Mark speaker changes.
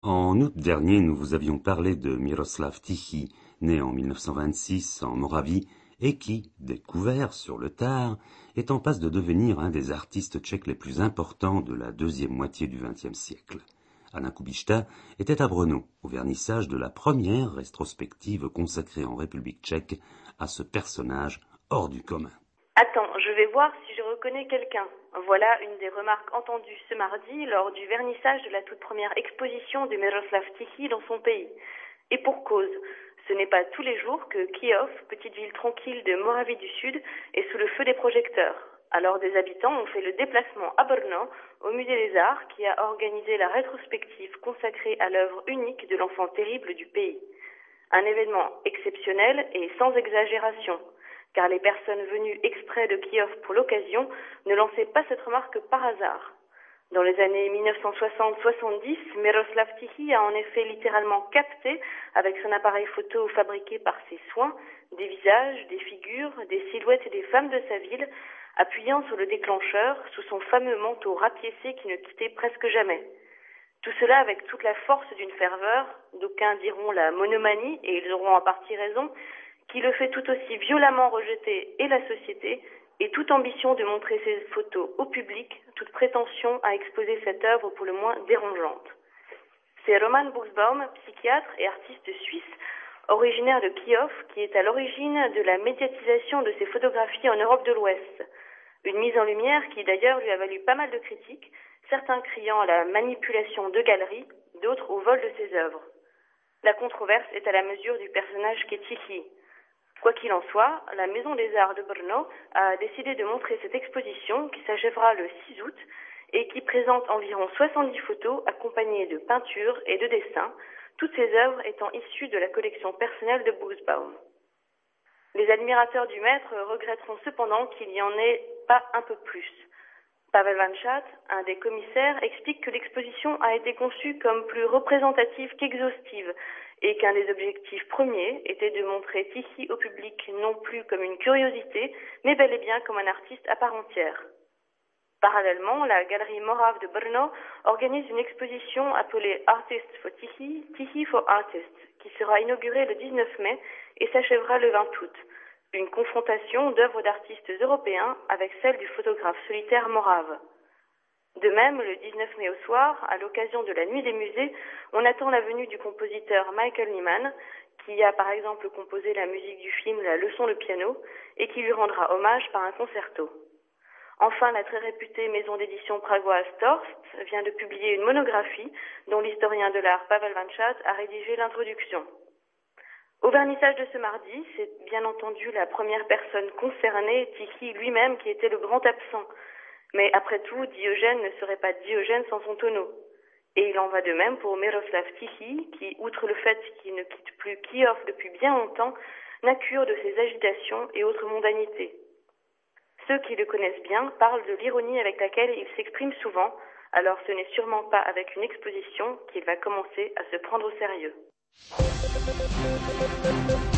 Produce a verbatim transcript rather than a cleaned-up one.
Speaker 1: En août dernier, nous vous avions parlé de Miroslav Tichy, né en mille neuf cent vingt-six en Moravie, et qui, découvert sur le tard, est en passe de devenir un des artistes tchèques les plus importants de la deuxième moitié du vingtième siècle. Anna Kubishta était à Brno, au vernissage de la première rétrospective consacrée en République tchèque à ce personnage hors du commun.
Speaker 2: Attends, je vais voir si je reconnais quelqu'un. Voilà une des remarques entendues ce mardi lors du vernissage de la toute première exposition de Miroslav Tichy dans son pays. Et pour cause, ce n'est pas tous les jours que Kiev, petite ville tranquille de Moravie du Sud, est sous le feu des projecteurs. Alors des habitants ont fait le déplacement à Brno, au Musée des Arts, qui a organisé la rétrospective consacrée à l'œuvre unique de l'enfant terrible du pays. Un événement exceptionnel et sans exagération, car les personnes venues exprès de Kiev pour l'occasion ne lançaient pas cette remarque par hasard. Dans les années mille neuf cent soixante soixante-dix, Miroslav Tichy a en effet littéralement capté, avec son appareil photo fabriqué par ses soins, des visages, des figures, des silhouettes des femmes de sa ville, appuyant sur le déclencheur sous son fameux manteau rapiécé qui ne quittait presque jamais. Tout cela avec toute la force d'une ferveur, d'aucuns diront la monomanie, et ils auront en partie raison, qui le fait tout aussi violemment rejeter et la société, et toute ambition de montrer ses photos au public, toute prétention à exposer cette œuvre pour le moins dérangeante. C'est Roman Buchsbaum, psychiatre et artiste suisse, originaire de Kiev, qui est à l'origine de la médiatisation de ses photographies en Europe de l'Ouest. Une mise en lumière qui d'ailleurs lui a valu pas mal de critiques, certains criant à la manipulation de galeries, d'autres au vol de ses œuvres. La controverse est à la mesure du personnage qu'est Tichy. Quoi qu'il en soit, la Maison des Arts de Brno a décidé de montrer cette exposition qui s'achèvera le six août et qui présente environ soixante-dix photos accompagnées de peintures et de dessins, toutes ces œuvres étant issues de la collection personnelle de Buchsbaum. Les admirateurs du maître regretteront cependant qu'il n'y en ait pas un peu plus. Pavel Vanchat, un des commissaires, explique que l'exposition a été conçue comme plus représentative qu'exhaustive et qu'un des objectifs premiers était de montrer Tichy au public non plus comme une curiosité, mais bel et bien comme un artiste à part entière. Parallèlement, la galerie Morave de Brno organise une exposition appelée Artists for Tichy, Tichy for Artists, qui sera inaugurée le dix-neuf mai et s'achèvera le vingt août. Une confrontation d'œuvres d'artistes européens avec celle du photographe solitaire Morave. De même, le dix-neuf mai au soir, à l'occasion de la Nuit des musées, on attend la venue du compositeur Michael Nyman, qui a par exemple composé la musique du film La leçon de piano, et qui lui rendra hommage par un concerto. Enfin, la très réputée maison d'édition pragoise Torst vient de publier une monographie dont l'historien de l'art Pavel Vanchat a rédigé l'introduction. Au vernissage de ce mardi, c'est bien entendu la première personne concernée, Tichy lui-même, qui était le grand absent. Mais après tout, Diogène ne serait pas Diogène sans son tonneau. Et il en va de même pour Miroslav Tichy, qui, outre le fait qu'il ne quitte plus Kiev depuis bien longtemps, n'a cure de ses agitations et autres mondanités. Ceux qui le connaissent bien parlent de l'ironie avec laquelle il s'exprime souvent, alors ce n'est sûrement pas avec une exposition qu'il va commencer à se prendre au sérieux.